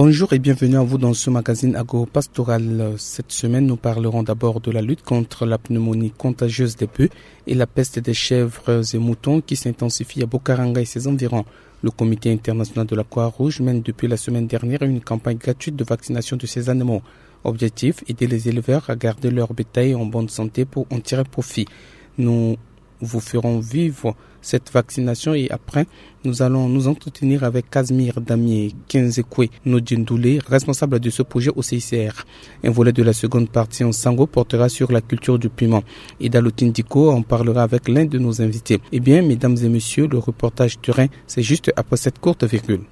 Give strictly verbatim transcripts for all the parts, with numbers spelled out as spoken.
Bonjour et bienvenue à vous dans ce magazine agro-pastoral. Cette semaine, nous parlerons d'abord de la lutte contre la pneumonie contagieuse des bœufs et la peste des chèvres et moutons qui s'intensifie à Bokaranga et ses environs. Le Comité international de la Croix-Rouge mène depuis la semaine dernière une campagne gratuite de vaccination de ces animaux. Objectif, aider les éleveurs à garder leur bétail en bonne santé pour en tirer profit. Nous vous ferons vivre cette vaccination et après, nous allons nous entretenir avec Casimir Damier Kenzekwe Nodjendoulé, responsable de ce projet au C I C R. Un volet de la seconde partie en sango portera sur la culture du piment. Et Dalotine Diko en parlera avec l'un de nos invités. Eh bien, mesdames et messieurs, le reportage terrain, c'est juste après cette courte virgule.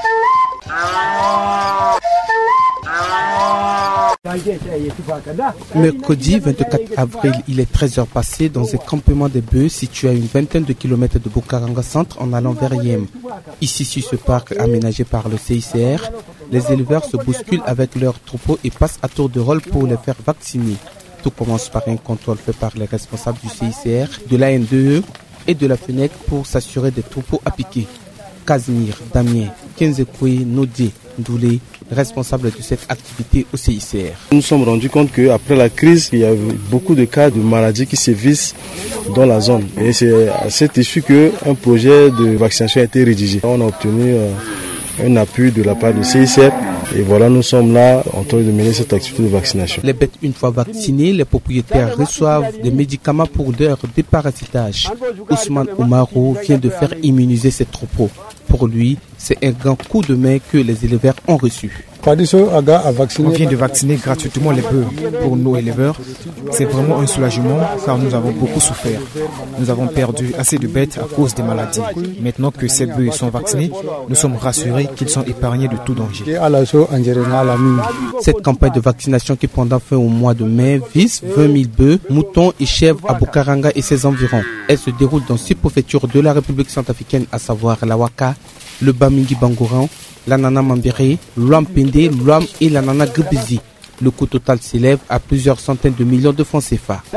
Mercredi vingt-quatre avril, il est treize heures passées dans un campement des bœufs situé à une vingtaine de kilomètres de Bokaranga Centre en allant vers Yem. Ici, sur ce parc aménagé par le C I C R, les éleveurs se bousculent avec leurs troupeaux et passent à tour de rôle pour les faire vacciner. Tout commence par un contrôle fait par les responsables du C I C R, de l'A N deux E et de la F N E C pour s'assurer des troupeaux à piquer. Casimir Damien Kenzekwe Nodjendoulé, responsable de cette activité au C I C R. Nous nous sommes rendus compte qu'après la crise, il y a beaucoup de cas de maladies qui sévissent dans la zone. Et c'est à cet issue qu'un projet de vaccination a été rédigé. On a obtenu un appui de la part du C I C R et voilà, nous sommes là en train de mener cette activité de vaccination. Les bêtes, une fois vaccinées, les propriétaires reçoivent des médicaments pour leur déparasitage. Ousmane Oumarou vient de faire immuniser ses troupeaux. Pour lui, c'est un grand coup de main que les éleveurs ont reçu. On vient de vacciner gratuitement les bœufs. Pour nos éleveurs, c'est vraiment un soulagement car nous avons beaucoup souffert. Nous avons perdu assez de bêtes à cause des maladies. Maintenant que ces bœufs sont vaccinés, nous sommes rassurés qu'ils sont épargnés de tout danger. Cette campagne de vaccination qui prendra fin au mois de mai vise vingt mille bœufs, moutons et chèvres à Bokaranga et ses environs. Elle se déroule dans six préfectures de la République centrafricaine, à savoir la Waka, le Bamingi Bangouran, l'Anana Mambéré, l'Uampende, l'Uam et l'Anana Gribizi. Le coût total s'élève à plusieurs centaines de millions de francs C F A.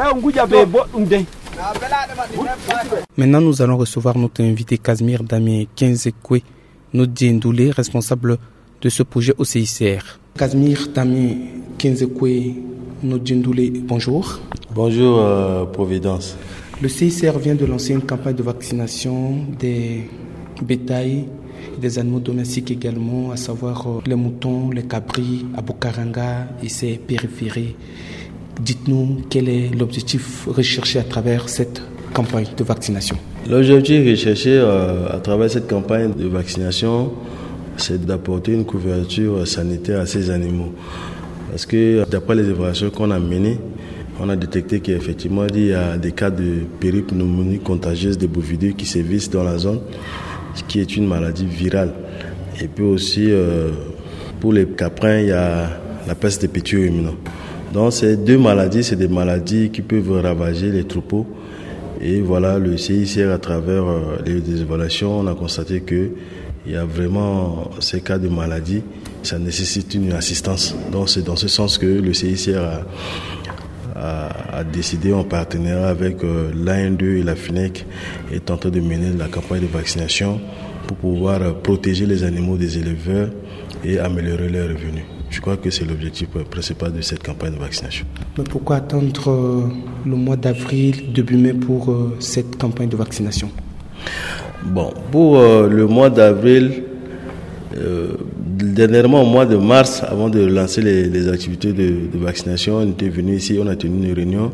Maintenant, nous allons recevoir notre invité Casimir Damien Kenzekwe Nodjendoulé, responsable de ce projet au C I C R. Casimir Damien Kenzekwe Nodjendoulé, bonjour. Bonjour euh, Providence. Le C I C R vient de lancer une campagne de vaccination des bétails et des animaux domestiques également, à savoir les moutons, les cabris, à Bokaranga et ses périphéries. Dites-nous quel est l'objectif recherché à travers cette campagne de vaccination. L'objectif recherché euh, à travers cette campagne de vaccination, c'est d'apporter une couverture sanitaire à ces animaux. Parce que d'après les évaluations qu'on a menées, on a détecté qu'effectivement il y a des cas de péripneumonie contagieuse des bovidés qui sévissent dans la zone, qui est une maladie virale. Et puis aussi, euh, pour les caprins, il y a la peste des petits ruminants. Donc ces deux maladies, c'est des maladies qui peuvent ravager les troupeaux. Et voilà, le C I C R, à travers euh, les évaluations, on a constaté qu'il y a vraiment ces cas de maladie, ça nécessite une assistance. Donc c'est dans ce sens que le C I C R a, a, a décidé en partenariat avec euh, l'A N deux et la F N E C est en train de mener la campagne de vaccination pour pouvoir euh, protéger les animaux des éleveurs et améliorer leurs revenus. Je crois que c'est l'objectif principal de cette campagne de vaccination. Mais pourquoi attendre euh, le mois d'avril, début mai pour euh, cette campagne de vaccination? Bon, pour euh, le mois d'avril, euh, dernièrement au mois de mars, avant de lancer les, les activités de, de vaccination, on était venu ici, on a tenu une réunion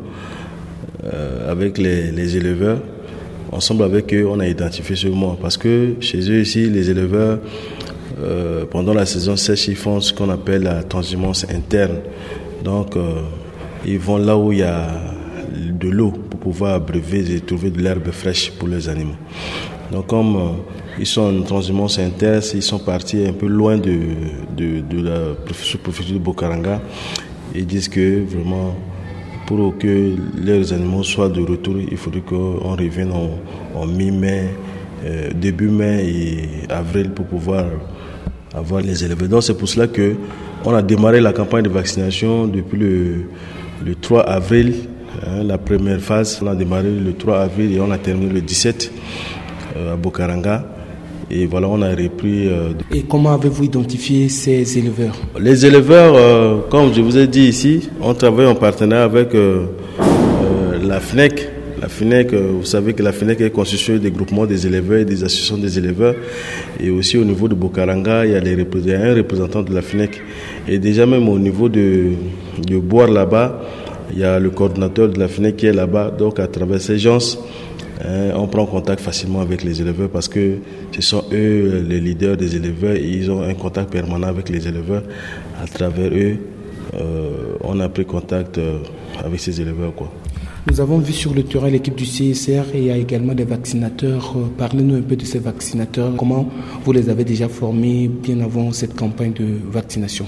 euh, avec les, les éleveurs. Ensemble avec eux, on a identifié ce mois parce que chez eux ici, les éleveurs, euh, pendant la saison sèche, ils font ce qu'on appelle la transhumance interne. Donc, euh, ils vont là où il y a de l'eau pour pouvoir abreuver et trouver de l'herbe fraîche pour les animaux. Donc, comme euh, ils sont en transhumance interne, ils sont partis un peu loin de, de, de la préfecture de Bokaranga. Ils disent que vraiment, pour que les animaux soient de retour, il faudrait qu'on revienne en, en mi-mai, euh, début mai et avril pour pouvoir avoir les éleveurs. Donc c'est pour cela qu'on a démarré la campagne de vaccination depuis le, le trois avril. Hein, la première phase, on a démarré le trois avril et on a terminé le dix-sept euh, à Bokaranga. Et voilà, on a repris. Euh, Et comment avez-vous identifié ces éleveurs? Les éleveurs, euh, comme je vous ai dit ici, on travaille en partenariat avec euh, euh, la F N E C. La F N E C, euh, vous savez que la F N E C est constituée des groupements des éleveurs et des associations des éleveurs. Et aussi au niveau de Bokaranga, il y a, les, il y a un représentant de la F N E C. Et déjà même au niveau de, de Boire là-bas, il y a le coordinateur de la F N E C qui est là-bas. Donc à travers ces gens, hein, on prend contact facilement avec les éleveurs parce que ce sont eux les leaders des éleveurs et ils ont un contact permanent avec les éleveurs. À travers eux, euh, on a pris contact euh, avec ces éleveurs, quoi. Nous avons vu sur le terrain l'équipe du C S R et il y a également des vaccinateurs. Parlez-nous un peu de ces vaccinateurs. Comment vous les avez déjà formés bien avant cette campagne de vaccination?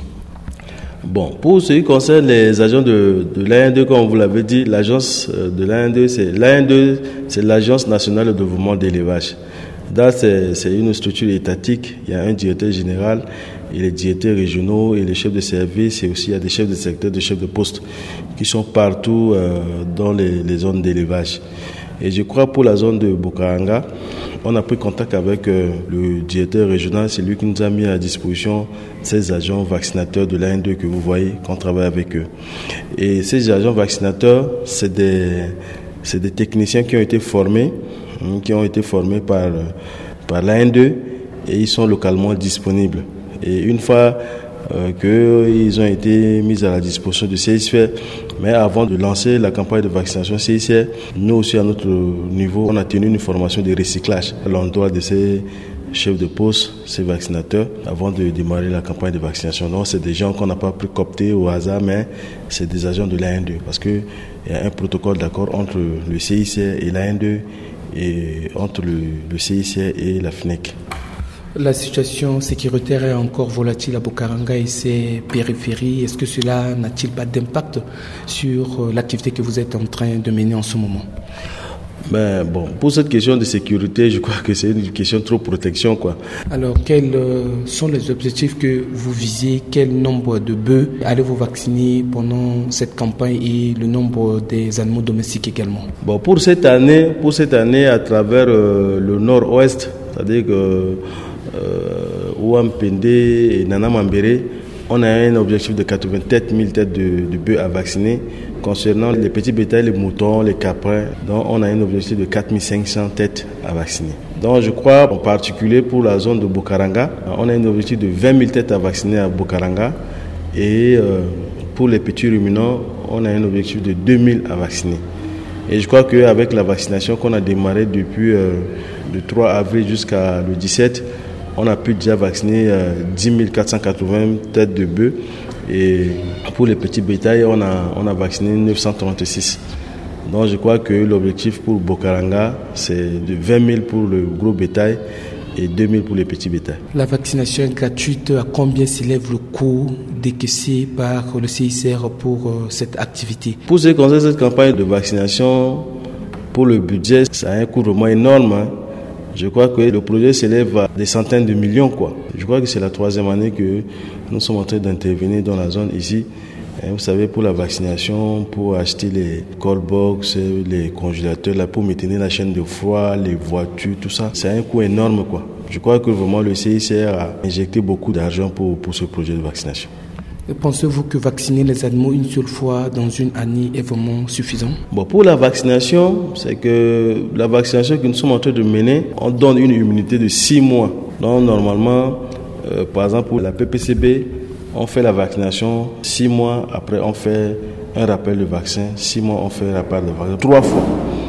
Bon, pour ce qui concerne les agents de, de l'A N deux, comme vous l'avez dit, l'agence de l'A N deux, c'est l'A N deux, c'est l'Agence nationale de développement d'élevage. Là, c'est, c'est une structure étatique. Il y a un directeur général et les directeurs régionaux et les chefs de service et aussi il y a des chefs de secteur, des chefs de poste qui sont partout euh, dans les, les zones d'élevage. Et je crois pour la zone de Bokaranga, on a pris contact avec euh, le directeur régional, c'est lui qui nous a mis à disposition ces agents vaccinateurs de l'A N deux que vous voyez, qu'on travaille avec eux. Et ces agents vaccinateurs, c'est des, c'est des techniciens qui ont été formés, hein, qui ont été formés par, par l'A N deux et ils sont localement disponibles. Et une fois euh, qu'ils ont été mis à la disposition du C S R, mais avant de lancer la campagne de vaccination C S R, nous aussi à notre niveau, on a tenu une formation de recyclage à l'endroit de ces chefs de poste, ces vaccinateurs, avant de démarrer la campagne de vaccination. Donc c'est des gens qu'on n'a pas pu coopter au hasard, mais c'est des agents de l'A N deux, parce qu'il y a un protocole d'accord entre le C S R et l'A N deux et entre le, le C S R et la F N E C. La situation sécuritaire est encore volatile à Bokaranga et ses périphéries. Est-ce que cela n'a-t-il pas d'impact sur l'activité que vous êtes en train de mener en ce moment? Ben, bon, pour cette question de sécurité, je crois que c'est une question trop protection, quoi. Alors, quels sont les objectifs que vous visez? Quel nombre de bœufs allez-vous vacciner pendant cette campagne et le nombre des animaux domestiques également? Bon, pour cette année, pour cette année, à travers euh, le nord-ouest, c'est-à-dire que euh, Ouampende et Nanamambere, on a un objectif de quatre-vingt-sept mille têtes de, de bœufs à vacciner. Concernant les petits bétails, les moutons, les caprins, donc on a un objectif de quatre mille cinq cents têtes à vacciner. Donc je crois en particulier pour la zone de Bokaranga, on a un objectif de vingt mille têtes à vacciner à Bokaranga. Et euh, pour les petits ruminants, on a un objectif de deux mille à vacciner. Et je crois qu'avec la vaccination qu'on a démarré depuis euh, le trois avril jusqu'à le dix-sept, on a pu déjà vacciner euh, dix mille quatre cent quatre-vingts têtes de bœufs. Et pour les petits bétails, on a, on a vacciné neuf cent trente-six. Donc je crois que l'objectif pour Bokaranga, c'est de vingt mille pour le gros bétail et deux mille pour les petits bétails. La vaccination est gratuite. À combien s'élève le coût décaissé par le C S R pour euh, cette activité? Pour ce qui concerne cette campagne de vaccination, pour le budget, ça a un coût vraiment énorme, hein. Je crois que le projet s'élève à des centaines de millions, quoi. Je crois que c'est la troisième année que nous sommes en train d'intervenir dans la zone ici. Et vous savez, pour la vaccination, pour acheter les cold box, les congélateurs, là, pour maintenir la chaîne de froid, les voitures, tout ça, c'est un coût énorme, quoi. Je crois que vraiment le C S R a injecté beaucoup d'argent pour, pour ce projet de vaccination. Et pensez-vous que vacciner les animaux une seule fois dans une année est vraiment suffisant? Bon, pour la vaccination, c'est que la vaccination que nous sommes en train de mener, on donne une immunité de six mois. Donc normalement, euh, par exemple pour la P P C B, on fait la vaccination six mois, après on fait un rappel de vaccin, six mois on fait un rappel de vaccin, trois fois.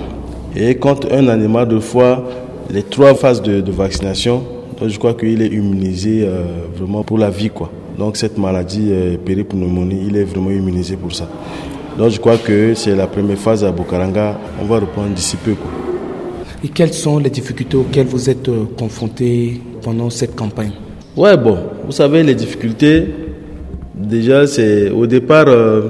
Et quand un animal de fois, les trois phases de, de vaccination, donc je crois qu'il est immunisé euh, vraiment pour la vie, quoi. Donc cette maladie euh, péripneumonie, il est vraiment immunisé pour ça. Donc je crois que c'est la première phase à Bokaranga. On va reprendre d'ici peu, quoi. Et quelles sont les difficultés auxquelles vous êtes euh, confrontés pendant cette campagne? Ouais, bon, vous savez, les difficultés, déjà, c'est au départ, euh,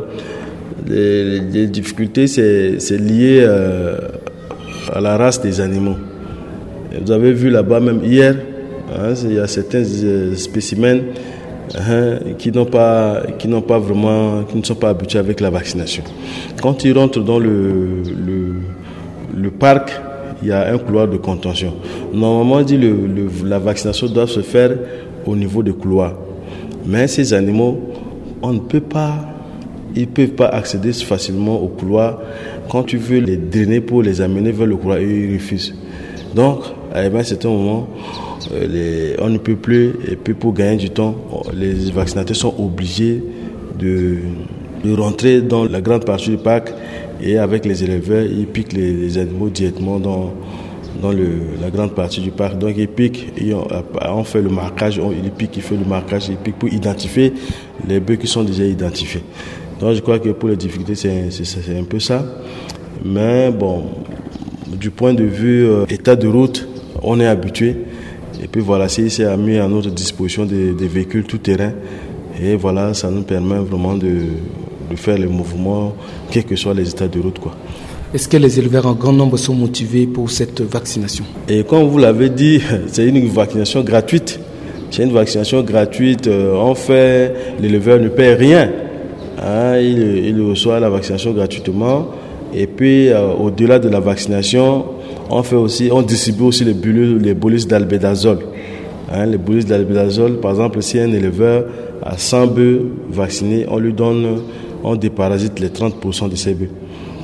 les, les difficultés, c'est, c'est lié euh, à la race des animaux. Et vous avez vu là-bas, même hier, hein, il y a certains euh, spécimens Hein, qui n'ont pas, qui n'ont pas vraiment, qui ne sont pas habitués avec la vaccination. Quand ils rentrent dans le, le, le parc, il y a un couloir de contention. Normalement, on dit le, le, la vaccination doit se faire au niveau du couloir. Mais ces animaux, on ne peut pas, ils ne peuvent pas accéder facilement au couloir. Quand tu veux les drainer pour les amener vers le couloir, ils refusent. Donc, à un certain moment, les, on ne peut plus, et puis pour gagner du temps, les vaccinateurs sont obligés de, de rentrer dans la grande partie du parc et avec les éleveurs, ils piquent les, les animaux directement dans, dans le, la grande partie du parc. Donc ils piquent, et on, on fait le marquage, on, ils piquent, ils font le marquage, ils piquent pour identifier les bœufs qui sont déjà identifiés. Donc je crois que pour les difficultés, c'est, c'est, c'est un peu ça. Mais bon, du point de vue euh, état de route, on est habitué. Et puis voilà, C I C a mis à notre disposition des, des véhicules tout-terrain. Et voilà, ça nous permet vraiment de, de faire les mouvements, quels que soient les états de route, quoi. Est-ce que les éleveurs en grand nombre sont motivés pour cette vaccination? Et comme vous l'avez dit, c'est une vaccination gratuite. C'est une vaccination gratuite. En fait, l'éleveur ne paie rien. Hein, il, il reçoit la vaccination gratuitement. Et puis, euh, au-delà de la vaccination, on fait aussi, on distribue aussi les bolus, les bolus d'albédazole. Hein, les bolus d'albédazole, par exemple, si un éleveur a cent bœufs vaccinés, on lui donne, on déparasite les trente pour cent de ses bœufs.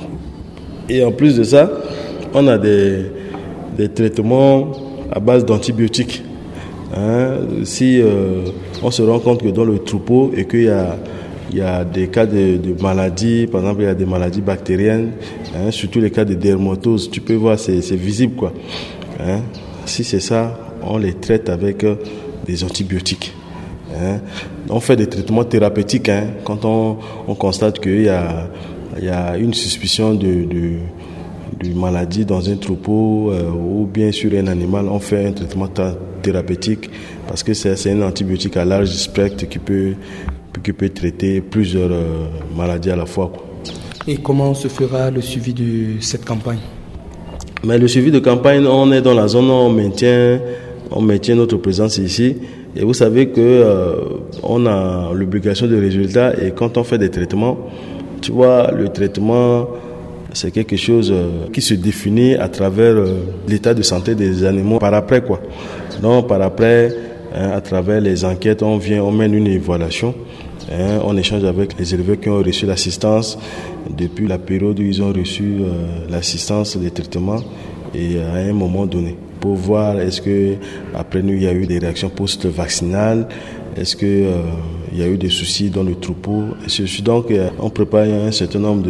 Et en plus de ça, on a des, des traitements à base d'antibiotiques. Hein, si euh, on se rend compte que dans le troupeau et qu'il y a Il y a des cas de, de maladies, par exemple, il y a des maladies bactériennes, hein, surtout les cas de dermatose. Tu peux voir, c'est, c'est visible, quoi. Hein. Si c'est ça, on les traite avec euh, des antibiotiques. Hein. On fait des traitements thérapeutiques, hein, quand on, on constate qu'il y a, il y a une suspicion de, de, de maladie dans un troupeau euh, ou bien sur un animal. On fait un traitement thérapeutique parce que c'est, c'est un antibiotique à large spectre qui peut qui peut traiter plusieurs euh, maladies à la fois, quoi. Et comment se fera le suivi de cette campagne? Mais le suivi de campagne, on est dans la zone, on maintient, on maintient notre présence ici. Et vous savez que euh, on a l'obligation de résultat et quand on fait des traitements, tu vois, le traitement, c'est quelque chose euh, qui se définit à travers euh, l'état de santé des animaux par après, quoi. Donc, par après, hein, à travers les enquêtes, on vient, on mène une évaluation. Hein, on échange avec les éleveurs qui ont reçu l'assistance depuis la période où ils ont reçu euh, l'assistance des traitements et à un moment donné pour voir est-ce que après nous il y a eu des réactions post-vaccinales, est-ce que euh, il y a eu des soucis dans le troupeau. Et donc euh, on prépare un certain nombre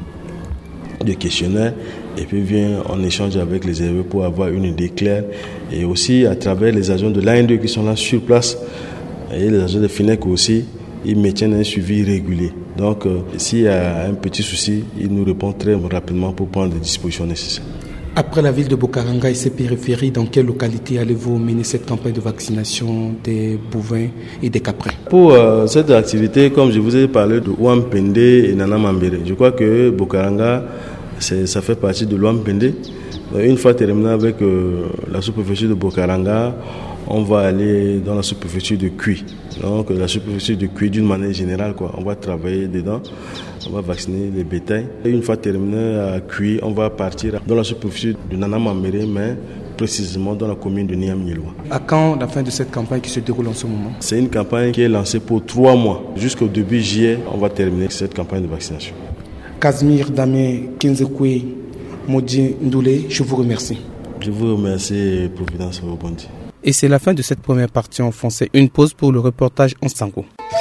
de, de questionnaires et puis vient on échange avec les éleveurs pour avoir une idée claire et aussi à travers les agents de l'A N D qui sont là sur place et les agents de FINEC aussi. Ils maintiennent un suivi régulier. Donc, euh, s'il y a un petit souci, ils nous répondent très rapidement pour prendre les dispositions nécessaires. Après la ville de Bokaranga et ses périphéries, dans quelle localité allez-vous mener cette campagne de vaccination des bovins et des caprins? Pour euh, cette activité, comme je vous ai parlé de Ouampende et Nana Mambere, je crois que Bokaranga, c'est, ça fait partie de l'Ouampende. Une fois terminé avec euh, la sous-préfecture de Bokaranga, on va aller dans la sous-préfecture de Kui. Donc la sous-préfecture de Kui d'une manière générale, quoi. On va travailler dedans, on va vacciner les bétails. Et une fois terminé à Kui, on va partir dans la sous-préfecture de Nana Mambere, mais précisément dans la commune de Niamniloa. À quand la fin de cette campagne qui se déroule en ce moment? C'est une campagne qui est lancée pour trois mois. Jusqu'au début juillet, on va terminer cette campagne de vaccination. Casimir Damé Kinzekwe Modi Ndoulé, je vous remercie. Je vous remercie, Providence Robondi. Et c'est la fin de cette première partie en français. Une pause pour le reportage en sango.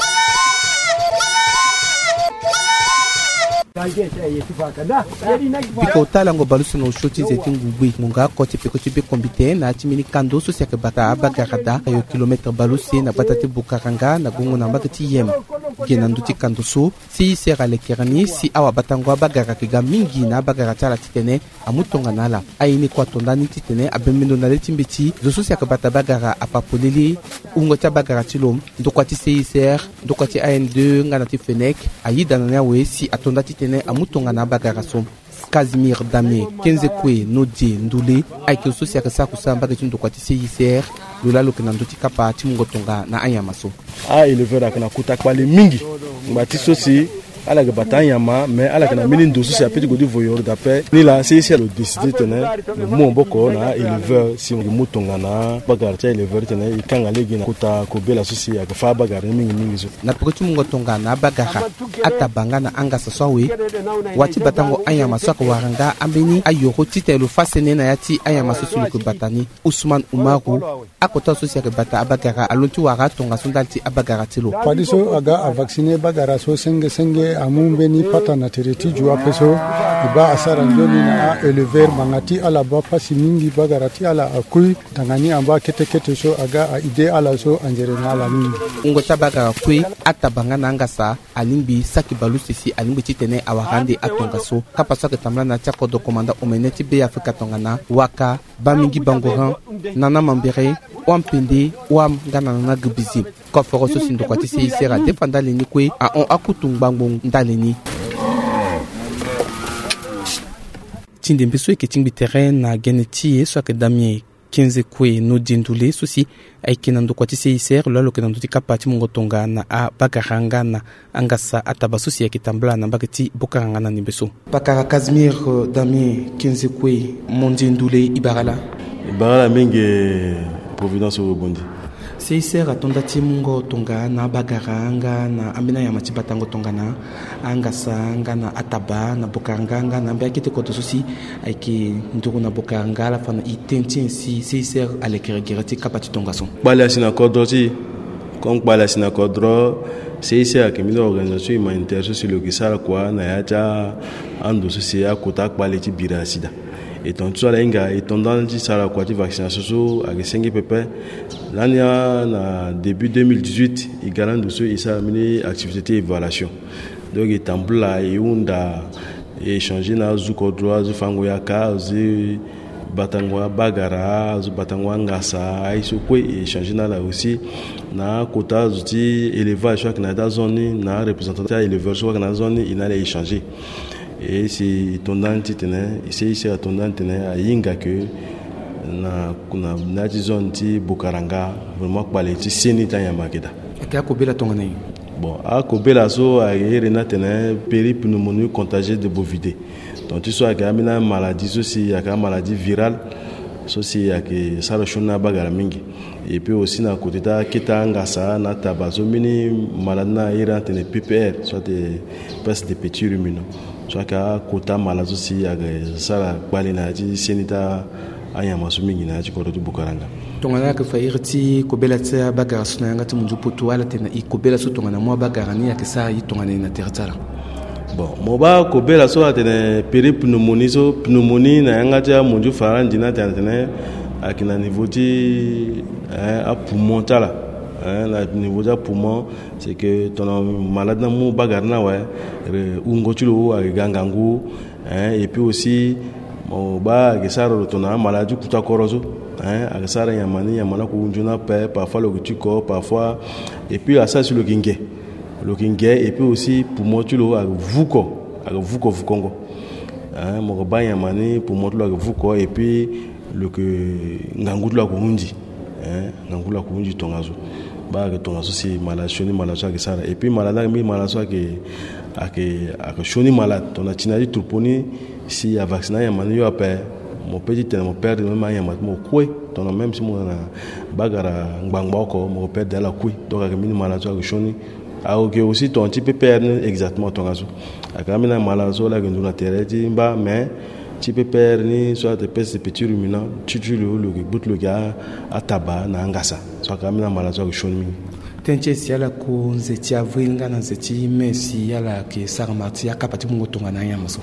Piko talango balusu no shoti zetin gugui munga koti piko tipe kombite na timini kando so siaka bata abagarada ayo kilometre balusi na batati bukaranga na gungu na mbakati yem genanduti kando so si sera le kerani si awa batango abagara kiga mingi na abagara tala titene amutonga nala aini kwa tondani titene abemendo na letimbeti zo so siaka bata bagara apapoleli ungo ta bagara tilom ndokwati C I C R ndokwati A N deux ngana ti FENEC ayida na we si atonda titene amutonga na bagara so Casimir Damé Kinzekwe Nodi Ndoulé aiki ososi akasa kusamba ke tundo kwati C I C R lola lokena ndoti kapa ti mungotonga na ayamaso a éleveur akana kuta kwale mingi ngati sosi ala ga batanya ma mais ala kana mini ndosu si apeti go di voyeur d'après ni la c'est c'est le décider tenait le mon boko na éleveur si ngi mutonga na bagar cha éleveur tenait ikanga legi na kuta ko bela susi ya fa bagar mingi mingi zo na pokoti mungo tonga na bagara atabanga na anga saswawe wati batango aya masaka waranga ambeni ayoro titelo fasene na yati aya masosulu ko batani Ousmane Umaru akota sosi ya bata abagara alonti wara tonga sondalti abagara tilo padiso aga a vacciner bagara so senge senge amumbeni pata na tereti jua peso iba asara njoni na éleveur mangati ala ba pasi mingi bagarati ala akui tangani amba kete kete so aga a ide ala so anjere na ala mingi ngota bagara kui atabanga na ngasa alimbi saki balusisi alimbi titene awarande atonga so kapasa ke tamla na tiako do komanda omeneti be Afrika tongana waka bamingi bangoran nana mambere wampende wam ngana na gbizi ko foro so sindo kwati se isera defanda leni kwe a on akutung bangbong ndaleni tinde mbiso ke tingbi terrain na geneti so ke damie quinze kwe no dindule sosi aikina ndo kwati se isera lolo ke ndo tikapati mungotonga na a bagaranga na angasa ataba sosi ya kitambla na bakati bokaranga na nimbeso bakara Kazmir damie quinze kwe mondindule ibarala ibarala mingi providence au bondi se isera tonda timungo tonga na bagaranga na ambina ya machibatango tonga na angasa anga na ataba na bokaranga na mbya kite koto sosi aiki nduru na bokaranga la fana itenti si se isera alekeregerati kapati tonga son bala sina kodoti comme bala sina kodro se isera ke mino organisation humanitaire sur le kisara kwa na yacha ando sosi akota kwaleti birasida et ton tu ala inga et ton dans dit ça la quoi vaccination so avec cinq pp l'année na début deux mille dix-huit il gagne de ceux ça mené activité évaluation donc il tambla et unda échanger na zuko droit zu fango ya ka zu batangwa bagara zu batangwa ngasa iso ko échanger na là aussi na quota zuti élevage chaque na da zone na représentant éleveur soit na zone il allait échanger et si ton dentité ici ici à ton dentité à yinga que na kuna na zone ti Bukaranga vraiment qualité sénita ya makeda ka ko bela tonga nay bon a ko bela so a rena tene péripneumonie contagieuse de bovidé donc tu sois ga mina maladie aussi ya ka maladie virale sosi ya ke sara shona bagara mingi et puis aussi na côté ta kita ngasa na tabazo mini malade na ira tene P P R soit des peste des petits ruminants soit ka kota malazo si ya sara kwali na ji senita aya masumi na ji ko do Bukaranga tonga ka fairti ko bela tsa bagara suna ngati munju putu ala tena i ko bela so tonga na mo bagara ni ya ke sa yi tonga na tertala bon moba ko bela so atene péripneumonie so pneumonie na ngati ya munju farandi na tene akina niveau ti à poumon tala na niveau de poumon c'est que ton malade na mu bagarna ouais ungo chulo agangangu et puis aussi mo ba gesaro ton malade kuta korozo hein agasara yamani yamana ku njuna pe parfois le tuko parfois et puis à ça sur le kingé le kingé et puis aussi poumon chulo avuko avuko vukongo hein mo ba yamani poumon chulo avuko et puis le que ngangu la kundi hein ngangu la kundi tongazo ba que tongazo si malade choni malade ça que ça et puis malade mi malade ça que ake ake choni malade ton atinali tuponi si a vacciné ya mani yo après mon petit mon père de ma ya mo kwe ton même si mo na bagara ngbangba ko mon père de la kwe donc ake mi malade ça que choni a ok aussi ton petit père exactement tongazo ake mi na malade ça la que nous na terre ba mais tu peux perdre ni soit des petits ruminants tu tu le le but le gars à tabac na ngasa soit quand même na maladie que choni tenche si ala ko nzeti avril ngana nzeti messi ala ke sarmati akapati mungo tonga na yamaso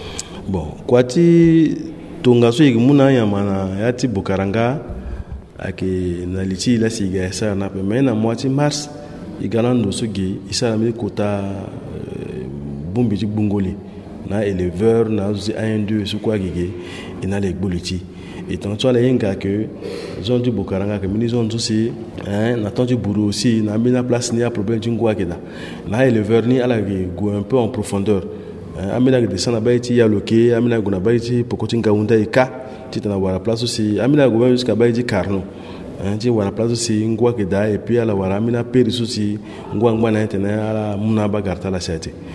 bon kwati tonga so yimuna yamana yati Bukaranga ake na liti la siga sa na pe mais na moitié mars igalando so gi isa mi kota bombi ti bungoli na éleveur na uzi un deux su kwa gige ina le gboliti et tant soit les nga que zone du Bukaranga que mini zone aussi hein na tant du bourou aussi na mina place ni a problème du ngwa keda na éleveur ni ala go un peu en profondeur amina de descendre ba ti ya loké amina go na ba ti pokoti ngaunda ika ti na wala place aussi amina go même jusqu'à ba ti carno hein ti wala place aussi ngwa keda et puis ala wala amina peri aussi ngwa ngwa na tena ala muna ba garta la sete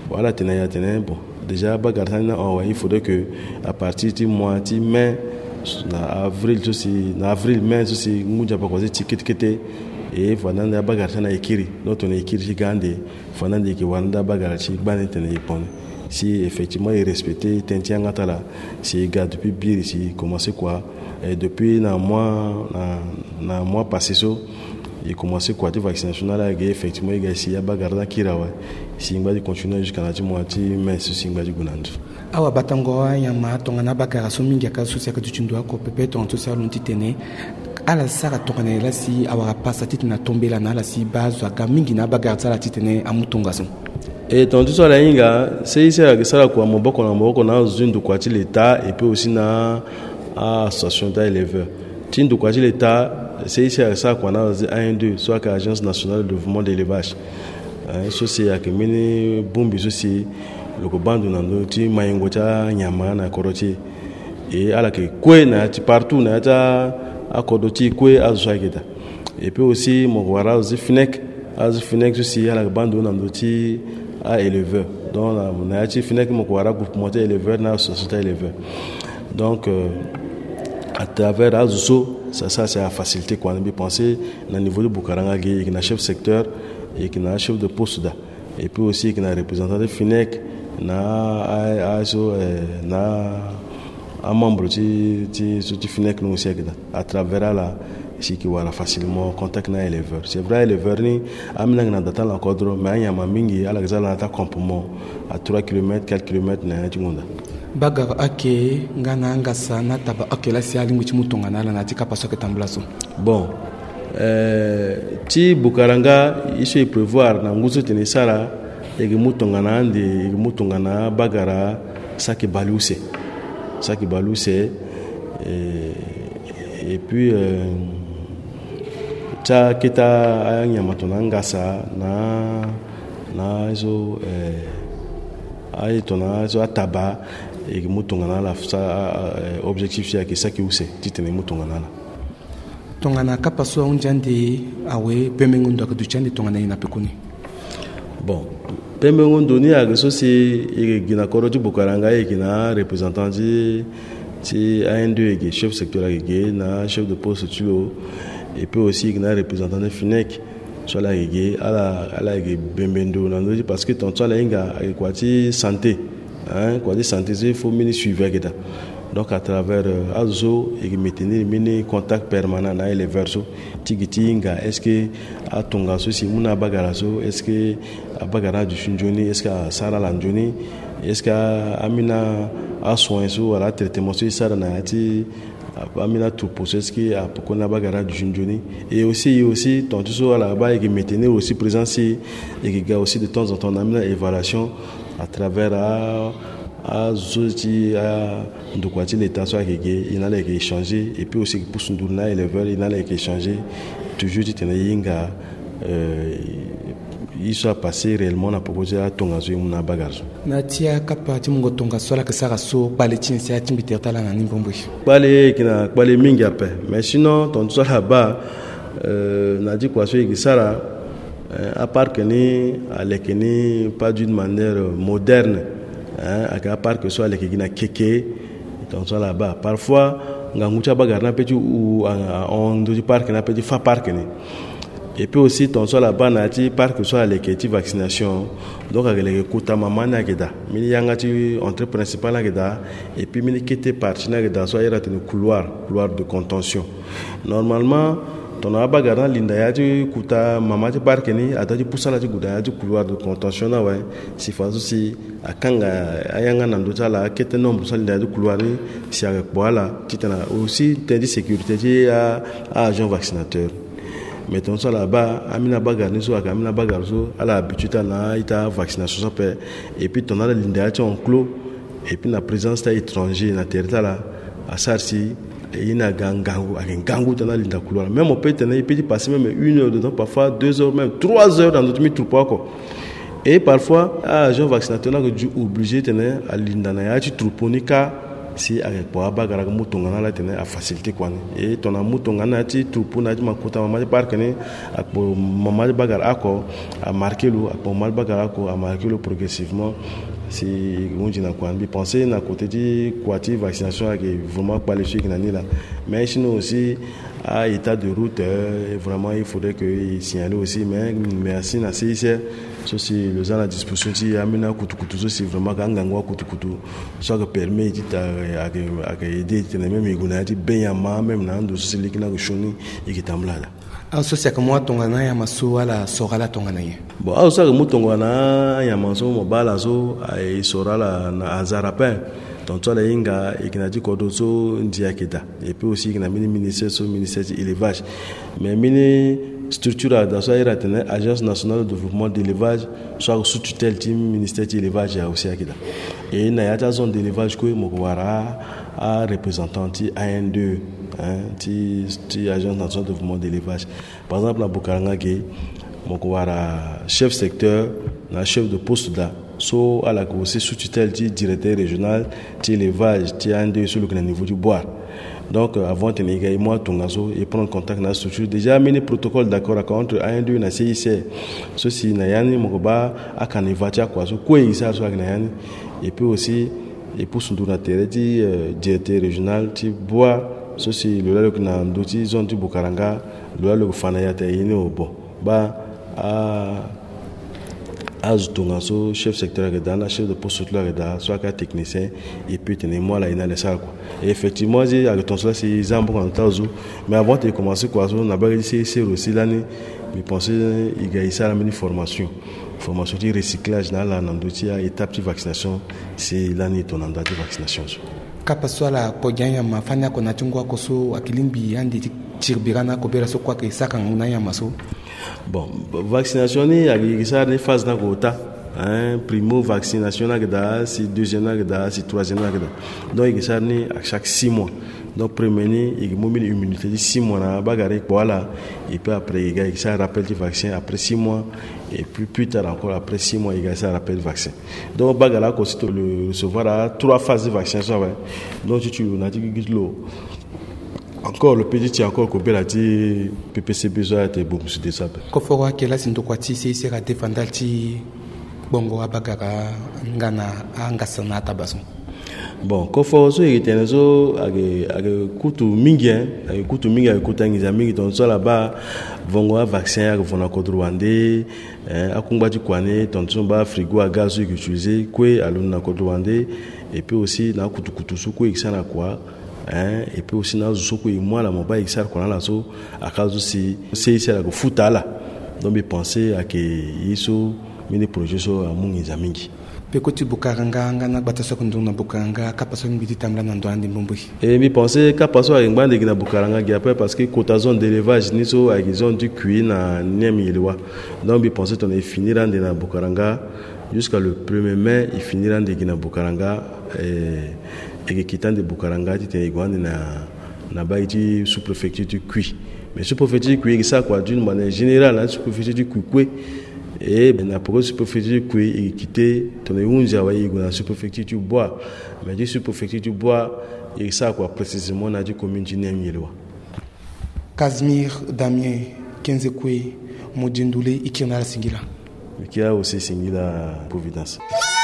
voilà tenaya tenaya bon déjà bagartana oh il faudrait que à partir du mois de mai na avril aussi na avril mai aussi muja pa kozi ticket kete et voilà na bagartana ekiri donc on ekiri gigande fana de ki wanda bagarchi bane tenaya pon si effectivement il respectait tentianga tala si gars depuis bir si commencé quoi et depuis na mois na na mois passé so il commençait quoi de vaccination là effectivement il y a bagarda kirawa si ngba di continuer jusqu'à la moitié mais ceci ngba di gunandu awa batango ya ma tonga na bagara so mingi ka so saka tuchindwa ko pepe ton to sa lonti tene ala sara tokana la si awa passa titina tombela na la si bazo ga mingi na bagara sala titene amutonga so et ton tout ça la inga c'est ici que ça quoi moboko na moboko na zundu kwa ti l'état et puis aussi na association d'éleveurs tindu kwa ti l'état c'est ici à ça qu'on a A un deux soit que l'agence nationale de développement d'élevage ceci à que mini bombi ceci le cobandu nando ti mayengo ta nyama na koroti et ala que kwe na ti partout na ta akodoti kwe azwaigeta et puis aussi mon wara aussi finek az finek ceci ala bandu nando ti a éleveur donc na ti finek mon wara groupement éleveur na société éleveur donc euh, à travers azuso ça ça c'est à faciliter quoi on peut penser au niveau de Bukaranga qui est chef secteur et qui est chef de poste là et puis aussi qui est représentant de Finec na aso na un membre de de Finec nous aussi à travers là si qui voilà facilement contact na éleveur c'est vrai éleveur ni amina na data la cadre mais ya mamingi ala gazala ta campement à trois kilomètres quatre kilomètres na tingonda bagar ake ngana ngasa na taba ake la si ali muchi mutonga na la na tika paso ke tamblaso bon euh ti Bukaranga il se prévoir na nguzo tene sara e mutonga na ande e mutonga na bagara saki baluse saki baluse et et puis euh ta kita anya matona ngasa na na zo euh ay tona zo ataba et mutonga la objectif c'est que ça qui use titene mutonga na tongana kapaso unjande awe pemengondo ka duchande tongana ina pekuni bon pemengondo ni agso si gina koroju Bukaranga e gina représentant di ti A un deux et chef secteur agé na chef de poste tulo et puis aussi gina représentant de Finec sur la agé ala ala agé bembendo na parce que ton la inga quoi ti santé hein quoi de santé il faut mini suivre geta donc à travers euh, azo et maintenir mini contact permanent na les verso tigitinga est-ce que a tonga so si muna bagaraso est-ce que a bagara du sunjoni est-ce que sara lanjoni est-ce que amina a soin so ala traitement so sara na ti amina tout process qui a pokona bagara du sunjoni et aussi aussi ton tout so ala ba et maintenir aussi présence et qui aussi de temps en temps amina évaluation à travers à à zoti à ndokwati l'état soit gégé il n'a que échanger et puis aussi pour sunduna éleveur il n'a que échanger toujours dit tenayinga euh il soit passé réellement na proposé à tongazo na bagage na tia kapati mungo tonga sola que ça so paletin c'est atimbiter tala na nimbombo pale kina pale mingi après mais sinon ton soit là-bas euh na dit quoi so sara à part que ni avec ni pas d'une manière moderne hein à part que soit avec na keke donc ça là-bas parfois ngangucha bagarna petit ou on do parc na petit fa parc ni et puis aussi ton soit là-bas na ti parc soit avec ti vaccination donc avec les kuta mama na geda mini yanga ti entrée principale na geda et puis mini kete partie na geda soit ira ten couloir couloir de contention normalement ton abagarna linda ya ti kuta mama ti parc ni atati pusala ti guda ya ti couloir de contention na ouais si fa aussi akanga ayanga na ndota la kete nombre ça linda ya ti couloir si avec voilà titana aussi ten di sécurité ti a agent vaccinateur mais ton ça là-bas amina bagarni so amina bagarzo à la habitude na ita vaccination ça peut et puis ton a linda ya ti en clos et puis la présence ta étranger na territoire là à sarsi et il a gangangu avec gangu dans la couloir même on peut tenir peut passer même une heure de temps parfois deux heures même trois heures dans notre mi troupeau quoi et parfois ah agent vaccinateur là que obligé tenir à l'inda na ya ti troupeau ni ka si avec pour bagara mutongana la tene a facilité quoi et ton mutongana ti troupeau na ma kota ma park ne a pour mama bagara ako a marqué le a pour mal bagara ako a marqué le progressivement si on dit na quoi bi penser na côté di quati vaccination avec vraiment pas les trucs nani là mais sinon aussi à état de route vraiment il faudrait que il signale aussi mais merci na C I C R ceci le gens à disposition si amena kutu kutu c'est vraiment gangangwa kutu kutu ça que permet dit à à aider même iguna dit ben ma même na ndo c'est likina kushoni ikitamla là aso siaka mwa tongana ya maso wala sorala tongana ye bon aso ka mutongana ya maso mobala so ai sorala na azarapin donc toi les inga ikinadi kodozo ndiakeda et puis aussi ikina mini ministère so ministère de élevage mais mini structure dans ça era tene agence nationale de développement d'élevage soit sous tutelle du ministère de l'élevage ya aussi akida et na ya zone d'élevage ko mokwara a représentant ti A N deux hein ti ti agence nationale de développement d'élevage par exemple à Bukaranga ge mokwara chef secteur na chef de poste là so à la aussi sous tutelle du directeur régional de l'élevage ti A N deux sur le niveau du bois. Donc avant de négaler moi ton gazo et prendre contact avec la structure déjà amené protocole d'accord entre A N deux na C I C ceci na yani mokoba akanivatia kwa so ko isa so na yani et puis aussi et pour son donateur di directeur régional ti bois ceci le là que na ndoti zone du Bukaranga le là que fana ya tayini obo ba a azutongaso chef secteur que dans la chef de poste là que soit qu'un technicien et puis tenez moi là il a les salles quoi et effectivement j'ai avec ton cela c'est zambo en tazo mais avant de commencer quoi on a pas réussi c'est aussi l'année mais penser il gagne ça la mini formation formation de recyclage dans la nandotia étape de vaccination c'est l'année ton mandat de vaccination kapa swala pojanya mafanya kona chungwa koso akilimbi andi chirbirana kobera so kwa ke saka nguna ya maso. Bon, vaccination ni agi ça ne phase na kota hein primo vaccination na gda si deuxième na gda si troisième na gda donc igi ça ni à chaque six mois donc premier ni igi mobile immunité de six mois na bagare voilà et puis après igi ça rappel du vaccin après six mois et puis plus tard encore après six mois igi ça rappel vaccin donc bagala consiste le recevoir à trois phases de vaccination ouais donc tu on dit que l'eau encore le petit encore ko bela ti P P C besoin était bon sur des sables ko fora ke la sindo kwati c'est c'est ra défendal ti bongo abagara ngana angasana tabason bon ko fora so iritenezo age age kutu mingi age kutu mingi age kutangiza mingi donc so là-bas bongo vaccin age vona ko Rwandais akungba ti kwane donc so ba frigo à gaz utilisé kwe aluna ko Rwandais et puis aussi na kutu kutu so ko ikisana kwa hein et puis aussi na zoko et moi la mobile ça qu'on a là so à cause aussi c'est c'est la go futa là donc me penser à que isso mini projet so a mungi za mingi pe ko ti Bukaranga ngana bata so kundu na Bukaranga kapaso ngiti tamla na ndo andi mbumbu et me penser kapaso a ngande na Bukaranga gi après parce que côté zone d'élevage ni so a zone du cuir na Niamilwa donc me penser on est finir dans na Bukaranga jusqu'à le premier mai il finira dans na Bukaranga et et quittant de Bukaranga tu es na na baïti sous préfecture du Kui mais sous préfecture du Kui ça quoi d'une manière générale sous préfecture du Kui et na pour sous préfecture du Kui et quitter ton unja wa na sous préfecture du Bois mais du sous préfecture du Bois et ça quoi précisément na du commune du Niamilwa Casimir Damien quinze Kui Modindule ikirna singila qui a aussi singila Providence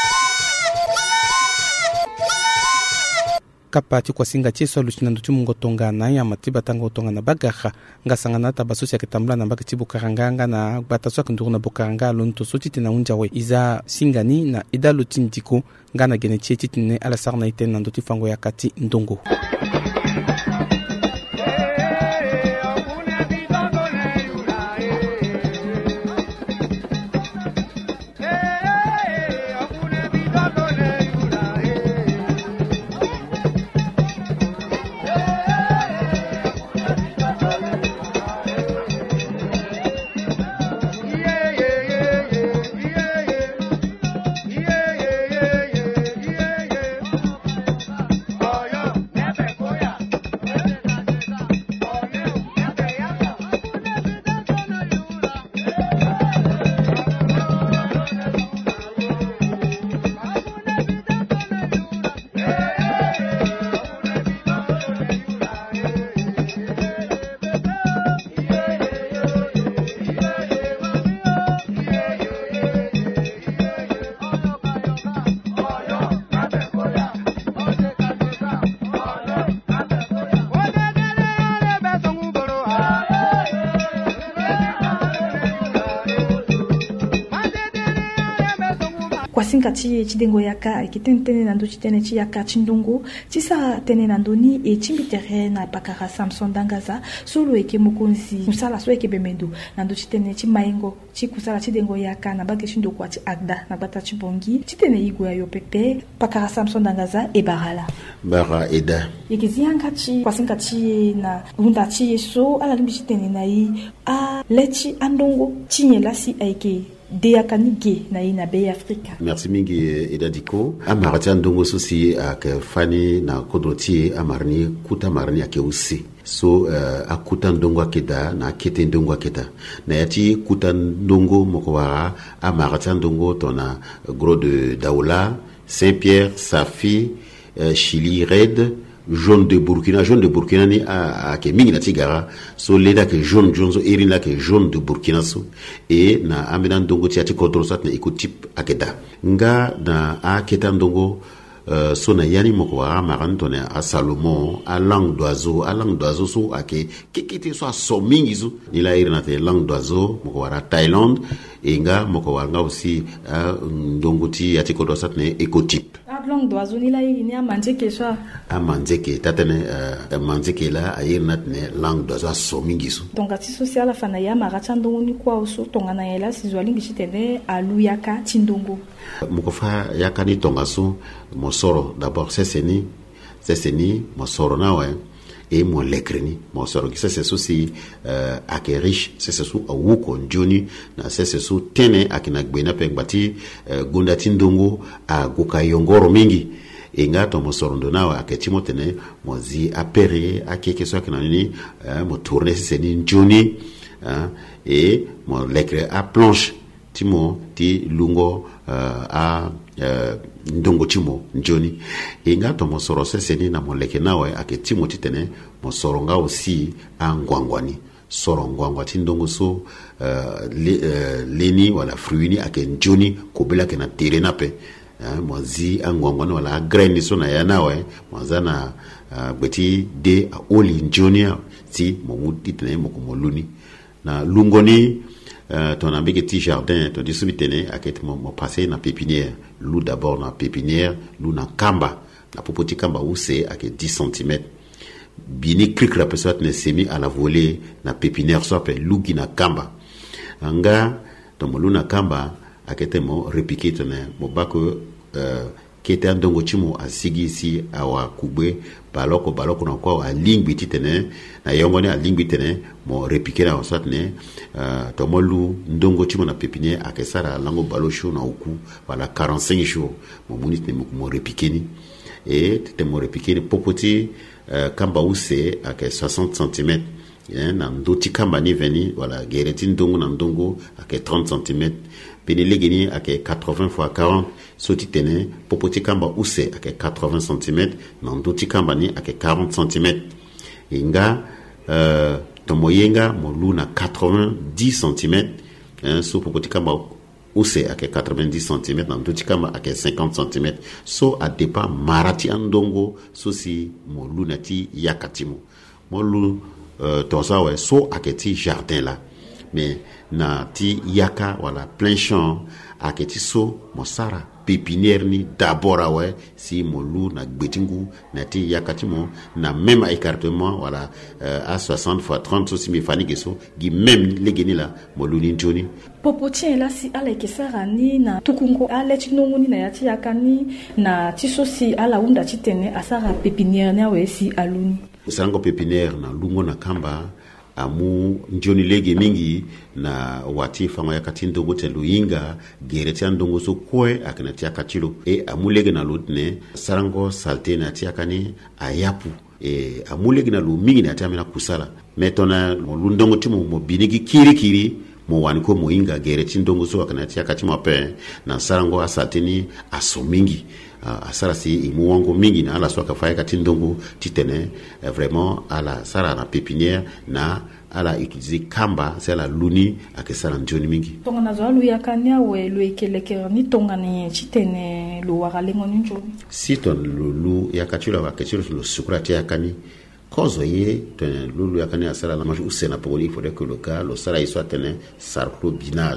kapati kwa singa cheso luchinando chimungo tonga na ya matiba tango tonga na bagaha ngasangana tabasosi yakitambula na mbaki tibu karanganga na bataswa kinduru na bukaranga lonto sotiti na unjawe iza singani na ida lutindiko ngana gene cheti ne ala sarna iten na ndoti fango ya kati ndongo masinga chi chidengo yaka kitentene nando chitene chi yaka chindungu chisa tene nando ni e chimbitere na pakara Samson Dangaza solo eke mokonzi musala so eke bemendu nando chitene chi maengo chi kusala chidengo yaka na bage chindo kwa chi agda na bata chibongi chitene igwa yo pepe pakara Samson Dangaza e barala bara eda yekizianga chi kwasinga chi na unda chi so ala limbi chitene na i a lechi andongo chinyela si aike deakanige na ina be Afrika. Merci mingi edadiko amarati ndongo sosi ak fani na kodroti amarni kuta marni akeusi so uh, akuta ndongo akeda na kete ndongo akeda na yati kuta ndongo mokwa amarati ndongo tona gros de Daoula, Saint-Pierre, Safi, uh, Chili Red, jaune de Burkina, jaune de Burkina ni a a ke mingi na tigara so leda ke jaune jaune so erina ke jaune de Burkina so e na amena ndongo ti ati kontrol sat na ekotip akeda nga na a keta ndongo uh, so na yani moko wa maran tone a Salomon a langue d'oiseau a langue d'oiseau so ake kekete so a so mingi so ni la erina te langue d'oiseau moko wa Thaïlande e nga moko wa nga aussi uh, ndongo ti ati kontrol sat na ekotip langue d'oiseau ni la ni a manzeke so a manzeke tatene uh, manzeke la a irnat ne langue d'oiseau so mingi so donc ati social fana ya maracha ndongo ni kwa so tonga na yela si zwalingi chitene aluyaka tindongo mukofa yakani tonga so mosoro d'abord seseni seseni mosoro na wa et mon lekreni mosoro ki sese so si uh, ake riche sese so awuko njoni na sese so tene akina gbena pengbati uh, gunda tindongo a goka yongoro mingi inga to mosoro ndonawa aketimo tene mozi apere akeke so akina nini uh, mo tourner sese ni njoni uh, et mon lekre a planche timo ti lungo uh, a uh, ndongo timo njoni inga to mosoro seseni na moleke nawe ake timo titene mosoro nga aussi a ngwangwani soro ngwangwa ti ndongo so uh, le, uh, leni wala fruini ake njoni kobela ke na tere na pe uh, mozi a ngwangwani wala a graine so na ya nawe mozana uh, beti de a oli njoni ti momuti tene mokomoluni na lungoni Uh, ton ambé petit jardin ton disubitene aket mo, mo passer na pépinière lou d'abord na pépinière lou na kamba na popoti kamba où c'est à dix centimètres bini clic la personne ne semi à la volée na pépinière so appelle lou gi na kamba anga ton mo lou na kamba akete mo repiquer ton mo bako euh, kete ndongo chimo asigi si awa kubwe baloko baloko na kwa a lingbi titene na yongone a lingbi tene mo repiquer na osat ne uh, to molu ndongo chimo na pépinière akesara lango balosho na uku wala quarante-cinq jours mo munit ne mo repiquer ni et te mo repiquer ni popoti uh, kamba use ake soixante centimètres yeah, na ndoti kamba ni veni wala gereti ndongo na ndongo ake trente centimètres Pénélegini à quatre-vingts fois quarante, soti tene, popoti kamba use à quatre-vingts centimètres, nandoti kamba ni à quarante centimètres. Inga, euh, tomoyenga, molu na quatre-vingt-dix centimètres, hein, so popoti kamba use à quatre-vingt-dix centimètres, nandoti kamba à cinquante centimètres. So a depa marati andongo, so si molu nati yakatimo. Molu, euh, tonsa ouais, so à ti jardin là. Mais na ti yaka wala plein champ aketi so mosara pépinière ni d'abord awe si molu na gbetingu na ti yaka ti mo na même écartement wala euh, à soixante fois trente so si mi fani geso gi même legeni la molu ni njoni popoti la si ala kesara ni na tukungo ala ti nongo ni na ya ti yaka ni na ti so si ala unda ti tene asara pépinière ni awe si aluni usango pépinière na lungo na kamba amu njoni lege mingi na wati fanga ya kati ndongo te luinga gereti ndongo so kwe akana tia katilo e amu lege na lutne sarango salte na tia kani ayapu e amu lege na lu mingi na tia mina kusala metona lu ndongo timo mo binigi kiri kiri mo waniko mo inga gereti ndongo so akana tia kati mo pe na sarango asalte ni aso mingi Uh, asara si imu wango mingi na ala swaka faya kati ndongo titene uh, vraiment ala sara na pépinière na ala utiliser kamba c'est la luni akesala njoni mingi tonga na zo lu yakanya we lu ekelekera ni tonga ni titene lu waralengo ni njoni si ton lu, lu yakachula wakachula lu sukura tia yakani kozo ye ton lu lu yakani asala la maju usena pour il faudrait que le cas le sara il soit tene sarclobinage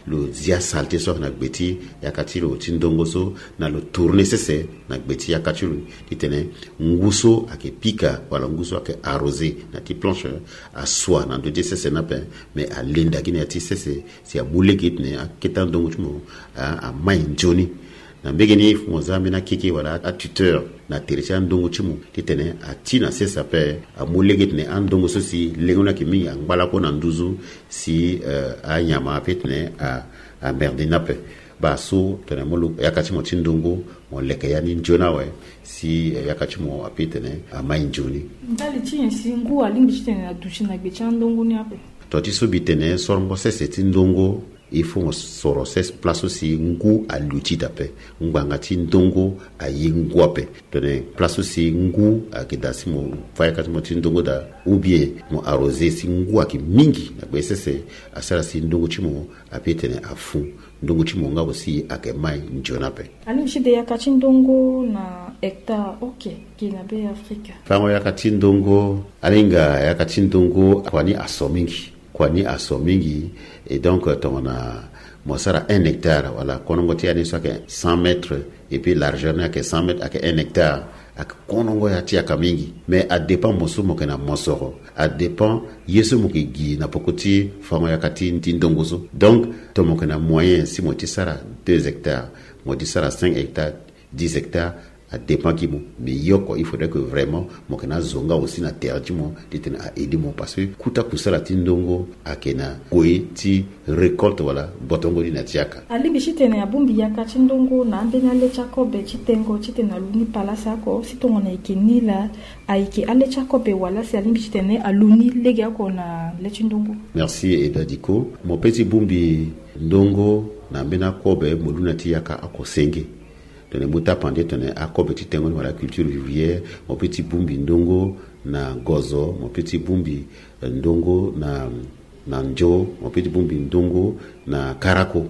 le zia salté so na gbeti yakati lo tindongo so na lo tourner sese na gbeti yakati lo ditene nguso ake pika wala nguso ake arrosé na ti planche a soie na do sese na pe mais a linda kini ati sese si a boule kitne a ketandongo tumo a, a main joni na mbegeni mozambi na kiki wala a tuteur na teresi andongo chimu titene a tina sesa pe a mulegit ne andongo so si legona ki mi angbala ko na nduzu si uh, a nyama petne a a merde nape ba so tene molu yakati mo tindongo mo leke yani njona we si uh, yakati mo apetene a mai njoni ndali chi singu alimbi titene na dushina gbe chandongo ni ape to ti so bitene sormo sese tindongo il faut soro ses place aussi ngu a luti tape nganga ti ndongo a yingwape tone place aussi ngu a kedasi mo faya kat mo ti ndongo da ou bien mo arroser si ngu a ki mingi na be sese a sala si ndongo ti mo a petene a fu ndongo ti mo nga aussi a ke mai njona pe ali mshide ya kati ndongo na hectare okay kina be Afrika fango ya kati ndongo alinga ya kati ndongo kwani asomingi kwani asomingi et donc on a moi ça un hectare voilà konongo ti ani so ke cent mètres et puis largeur na ke cent mètres ak un hectare ak konongo ya ti akamingi mais a dépend mosu mo kana mosoro a dépend yesu mo ke gi na pokoti famo ya kati ndongo so donc to mo kana moyen si mo ti sara deux hectares mo ti sara cinq hectares dix hectares a dépend qui mo mais yoko il faudrait que vraiment mo kana zonga aussi na terre du mo ditena a aider mo parce que kuta kusala tindongo akena koyi ti récolte voilà botongo ni na tiaka ali bishitene ya bumbi ya kachindongo na ambena le chakobe chitengo chitena luni palasa ko sitongo na ikinila aiki ale chakobe wala si ali bishitene aluni lege yako na le chindongo. Merci Edadiko. Mon petit bumbi ndongo na ambena kobe moluna tiaka akosenge tene muta pande tene akobe titengo wala culture vivrière mon petit bumbi ndongo na gozo mon petit bumbi ndongo na na njo mon petit bumbi ndongo na karako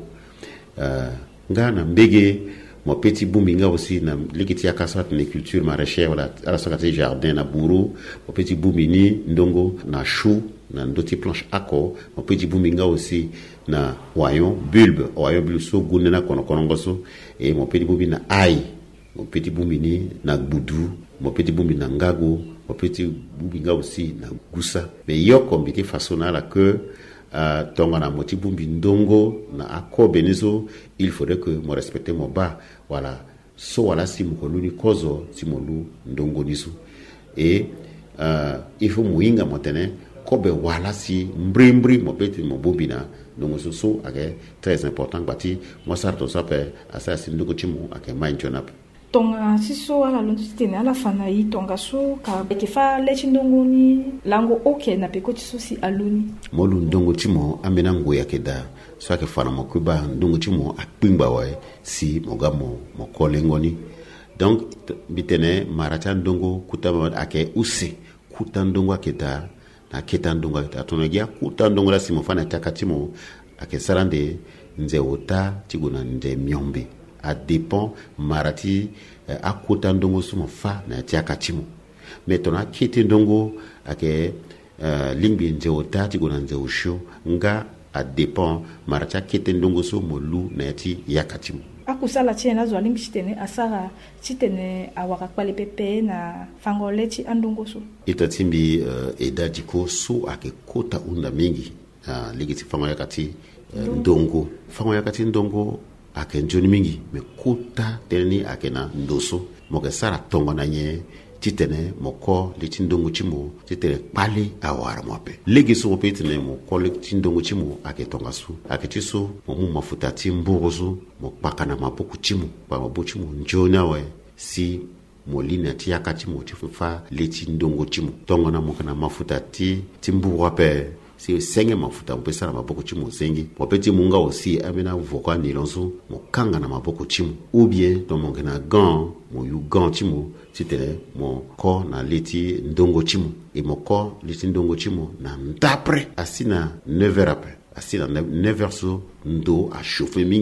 uh, nga na mbege mon petit bumbi nga aussi na likiti ya kasat na culture maraîchère wala ala sokati jardin na buru mon petit bumbi ni ndongo na chou na ndoti planche ako mon petit bumbi nga aussi na wayon bulbe wayon bulbe so gunne na kono kono ngoso et mon petit bumbi na ai mon petit bumbi ni na gbudu mon petit bumbi na ngago mon petit bumbi nga aussi na gusa mais yoko mbiti façonna la que uh, tonga na moti bumbi ndongo na akobe nizo il faudrait que mo respecter mon ba voilà so wala si mo koluni kozo si mo lu ndongo nizo et uh, il faut muinga motene kobe wala si mbri mbri mo petit mo bobina donc ce so ake très important bati mo sarto sape asa si ndoko chimo ake mainchona tonga siso ala londo tene ala fana yi tonga so ka ke fa lechi ndongo ni lango okay na peko tiso si aluni mo lu ndongo chimo amena ngoya keda so ake fana mo kuba ndongo chimo akpingba wa si mo gamo mo kolengoni donc bitene maracha ndongo kutaba ake usi kutandongo akeda na ketandongo atonagia kutandongo la simo fana takatimo ake sarande nze ota tiguna nde myombe a dépend marati eh, akota ndongo sumo fa na tiakatimo metona kete ndongo ake uh, lingbi nze ota tiguna nze usho nga a dépend marati kete ndongo sumo lu na ti yakatimo akusala tiena zo alimbi chitene asara chitene awaka kwale pepe na fangole chi andongo so itatimbi uh, edadiko so ake kota unda mingi uh, ligiti fango yakati uh, ndongo fango yakati ndongo ake njoni mingi me kota teni ake na ndoso moke sara tongo na nye titene moko le tindongo chimo titene pali awara mwape legi so mope titene moko le tindongo chimo ake tonga su ake tiso momu mafuta timboro su mokpaka na maboku chimo pa maboku chimo njona we si molina ti yakati mo tifufa le tindongo chimo tongo na moka na mafuta ti timboro wape si senge mafuta mpesa na maboko chimo zengi mopeti munga aussi amena voka ni lonso mokanga na maboko chimo ou bien to mongena gant mo yu gant chimo titele mo ko na leti ndongo chimo e mo ko leti ndongo chimo na ndapre asina neuf heures après asina neuf heures so ndo a chauffer mingi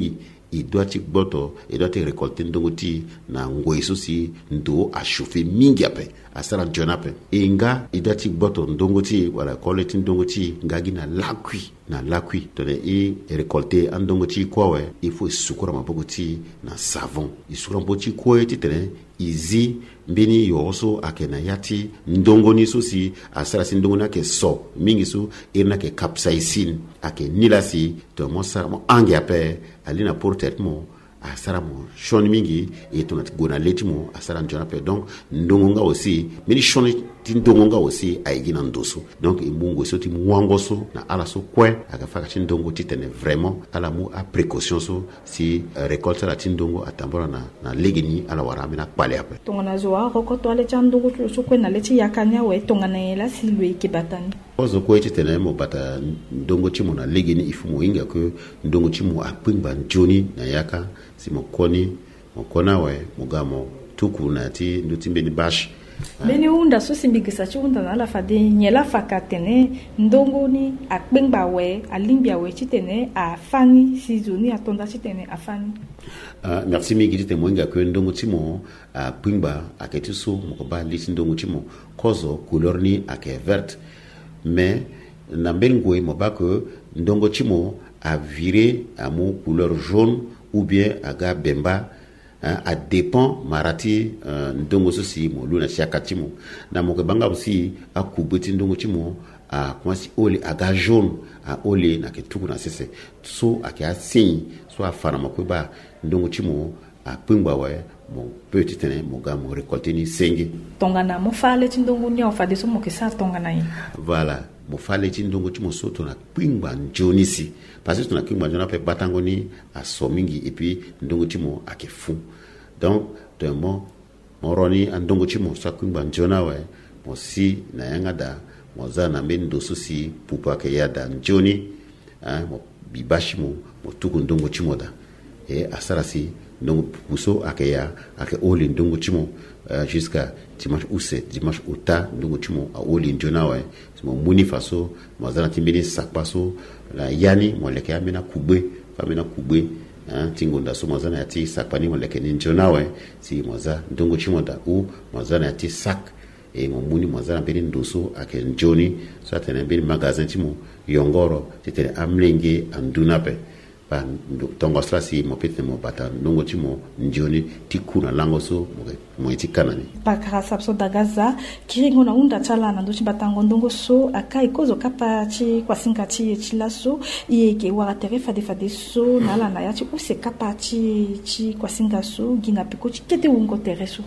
il doit ti boto il doit te récolter ndongo ti na ngoi so si ndo a chauffer mingi ape asara jonape e nga il doit ti boto ndongo ti wala koleti ndongo ti ngagi na lakui na lakui to e récolter ndongo ti kwa il faut sukura maboko ti na savon isukura maboko ti kwa ti tene izi mbini yoso akena yati ndongo ni so si asara si ndongo na ke so mingi so irna ke capsaicine ake nilasi to mo sara mo angi ape alina pour traitement asara mo shoni mingi e to nati gona letimo asara njona pe donc ndongo nga aussi mini shoni tin ndongo nga aussi aigina ndoso donc imbungo so ti mwango so na ala so kwe akafaka tin ndongo titene vraiment ala mu a précaution so si uh, récolte la tin ndongo atambora na na legini ala warame na pale ape tongana zo a rokoto ale chandongo so kwe na leti yakanya we tongana ela silwe kibatani ozo ko titene mo bata ndongo ti mo na legini ifumo inga ko ndongo ti mo apingba njoni na yaka si mokoni mokona we mugamo tuku na ti nduti mbeni bash beni unda so simbigisa chi unda na la fade nyela fakatene ndongo ni akpengba we alimbia we chitene afani sizoni atonda chitene afani uh, merci mingi te moinga ko ndongo timo apingba aketi so mokoba liti ndongo timo kozo couleur ni ake verte mais na mbengwe mobako ndongo timo a viré à mon couleur jaune ou bien aga bemba hein, a dépend marati euh, ndongo sosi mo luna siakatimo na mo banga aussi a kubeti ndongo timo a kwasi ole aga jaune a ole na ketuku na sese so akia sin so afana makweba ndongo timo a pingwa wa mo petit tene mo ga mo récolter ni sengi tongana mo fale tindongo ni ofade so mo kesa tongana yi voilà mo fale tindongo timo so to na pingwa njonisi parce que to na pingwa njona pe batango ni asomingi et puis ndongo timo akefu donc de mo moroni andongo timo sa pingwa njona wa mo si na yanga da mo za na mendo so si pupa ke ya da njoni hein mo bibashi mo mo tuku ndongo timo da et asara si donc puso akeya ake oli ndongo timo uh, jusqu'à dimanche ou c'est dimanche ou ta ndongo timo a oli njona wa mo muni faso mo zana timbini sakpaso la yani mo leke amena kubwe famena kubwe hein tingonda so mo zana yati sakpani mo leke njona wa si mo za ndongo timo da u mo zana yati sak e mo muni mo zana beni ndoso ake njoni so atene beni magasin timo yongoro titene amlenge andunape pa tongo strasi mo pete mo bata ndongo timo njoni tikuna lango so mo itikana ni pakara sapso dagaza kiringo na unda chala na ndochi batango ndongo so akai kozo kapa chi kwa singa chi chilaso yeke wa terefa de fade so na la na ya chi use kapa chi chi kwa singa so gina piko chi kete ungo tereso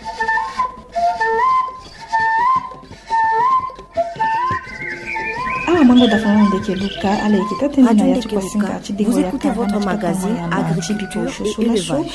Vous écoutez votre magazine Agriculture et élevage.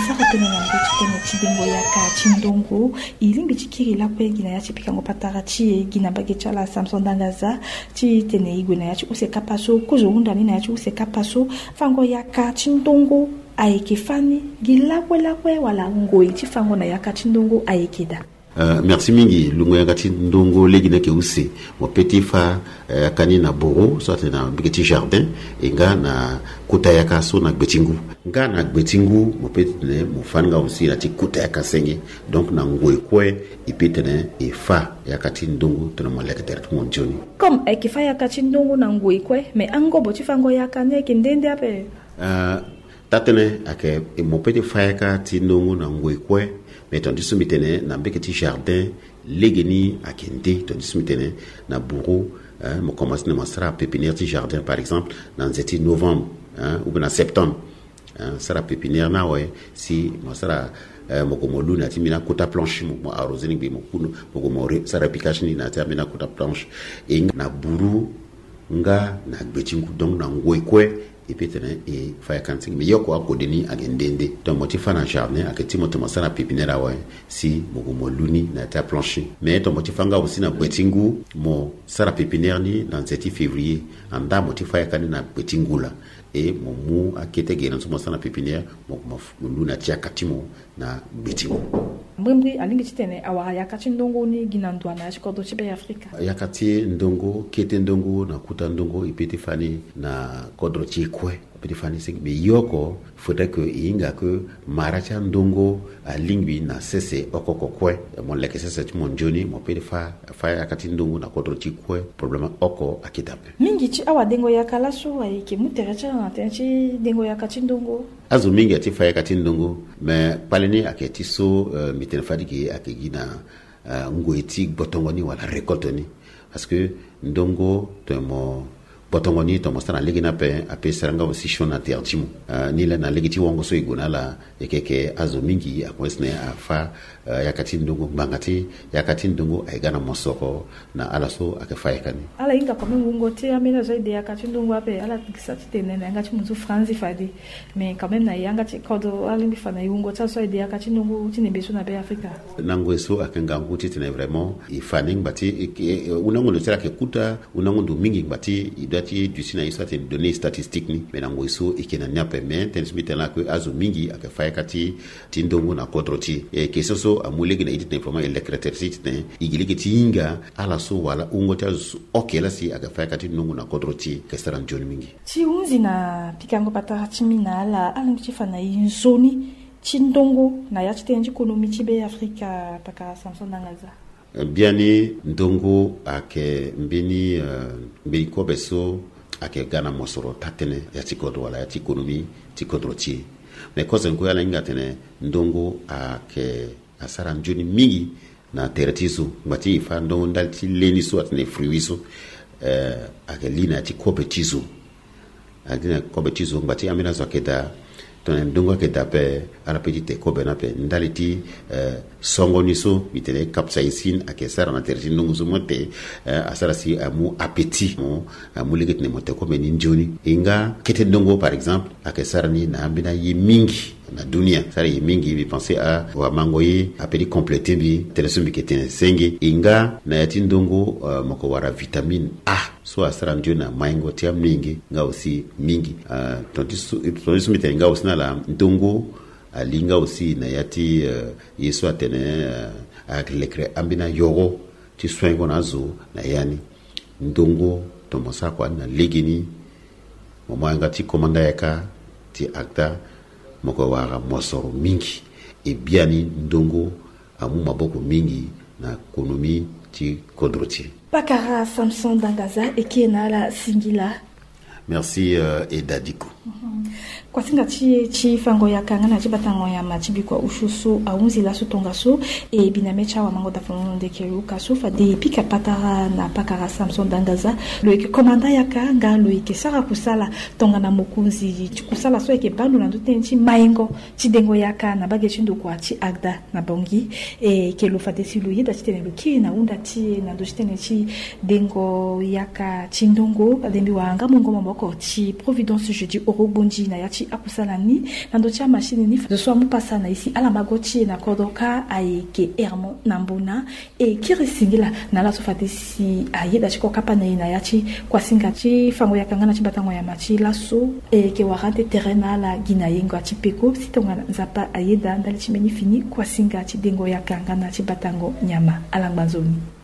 Uh, merci mingi lungo ya kati ndongo legina ke use mo petit fa uh, kani na boro so na bigeti jardin enga na kuta ya kaso na gbetingu nga na gbetingu mo petit ne mo fanga aussi na ti kuta ya kasenge donc na ngoi kwe ipitene e fa ya kati ndongo to na maleka ter mo joni comme e ki fa ya kati ndongo na ngoi kwe me ango bo ti fango ya kane ke ndende ape uh, tatene ake e mo petit fa ya kati ndongo na ngoi kwe mais tandis que mitene na mbeketi jardin legeni akende tandis mitene na bureau hein mo commence na masra pépinière ti jardin par exemple dans nzeti novembre hein ou bien septembre hein sara pépinière na ouais si masra euh, mo ko luna ti mina kota planche mo arroser ni be mo kuno mo ko sara piquage ni na ta mina kota planche et na buru nga na gbetingu donc na ngoi kwe et puis tene e fa kanting mais yoko akodeni agendende donc moti fa na jardin aketi moto masana pépinière wa si mo mo luni na ta plancher mais to moti fanga aussi na gbetingu mo sara pépinière ni dans sept février anda moti fa yakani na gbetingu la et mo mu akete gena so masana pépinière mo mo luna tia katimo na gbetingu mbrimbi alingi titene awa yakati ndongo ni ginandwa na chikodo chibe Afrika yakati ndongo kete ndongo na kuta ndongo ipete fani na kodro chikwe périfani sing mais yoko faudrait que inga que maracha ndongo a lingbi na sese okoko kwe mon leke sese mon joni mon perifa fa yakati ndongo na kodro ti kwe problème oko akitape mingi ci awa dengo yakala so wa ke muterecha na tenchi dengo yakati ndongo azo mingi ati fa yakati ndongo mais paleni aketi so uh, miten fadiki akigina uh, ngoiti botongoni wala récoltoni parce que ndongo to mo botongoni to mostana legina pe ape seranga aussi shona tertimu uh, ni la na legiti wongo so iguna la ekeke azo mingi akwesne afa uh, yakati ndongo bangati yakati ndongo aigana mosoko na alaso akafayekani ala inga kwa mungu te amena zaidi yakati ndongo ape ala tikisati tenene ngati muzu franzi fadi mais quand même na yanga ti kodo ala mi fana yungo ta so ide yakati ndongo tinembeso na be Afrika nango eso akenga nguti tene vraiment ifaning bati unango no tera ke kuta unango ndo mingi bati idati du sina isa te données statistiques ni mais nango eso ikena nyape mais tensmita la que azo mingi akafayekati tindongo na kodroti e kesoso amulegi na idite information electricité igiliki tinga ala so wala ungote okela si akafayekati ndongo na kodroti kesaran joni mingi ti unzi na pikango pata chimina ala ala mchifana inzoni chindongo na yati tenji ekonomi chibe Afrika paka Samson Dangaza biani ndongo ake mbini uh, mbini kobeso ake gana mosoro tatene yati kodro wala yati ekonomi ti kodro ti mais kosa nko yala inga tene ndongo ake asara njoni mingi na teretiso ngati fa ndongo ndalti leni so atne fruiso eh ake lina ti kopetizo adina kopetizo ngati amina zakeda ton ndongo ke tape ala petite kobe na pe ndaliti eh, songo niso mitene capsaicine ake sara na teretiso ndongo so mote eh, asara si amu appétit mo amu legit ne mote ko meni njoni inga kete ndongo par exemple ake sara ni na ambina yi mingi na dunia sara yi mingi bi penser à wa mangoyi apeli compléter bi teleso bi ketene sengi inga na yati ndongo uh, moko wara vitamine A so asara ndio na maingo tia mingi nga aussi mingi uh, tontiso tontiso mitene nga aussi na la ndongo alinga aussi na yati uh, yeso atene uh, aklekre ambina yogo ti swengo nazo na yani ndongo tomosa kwa na legini momanga ti komanda yaka ti akta moko wara mosoro mingi e biani ndongo amu maboko mingi na ekonomi ti kodroti Pakara Samson Dangaza ekena la singila merci uh, Edadiko mm-hmm. Kwa singa chi chi fango ya kangana chi batango ya machibi kwa ushusu aunzi la sutonga so e binamecha wa mango da fono de keruka so fa de pika patara na Pakara Samson Dangaza lo eke komanda ya kanga lo eke sara kusala tonga na mokunzi kusala so eke bandu na dutenchi maingo chi dengo ya kana bage chindo kwa chi agda na bongi e ke lo fa de silu yida chi tene ki na unda chi na do chitene chi dengo yaka chindongo adembi wanga mungo maboko chi providence jeudi orobondi na yachi akusala ni nando cha machine ni de so mupasa na isi ala magoti na kodoka aike ermo nambuna e kirisingila na la sofate si ayeda chiko kapana ina yachi kwa singachi fango ya kangana chibatango ya machi laso e ke warante terrena la gina yengo achipeko sitonga nzapa ayeda ndali chimeni fini kwa singachi dengo ya kangana chibatango nyama alangbanzoni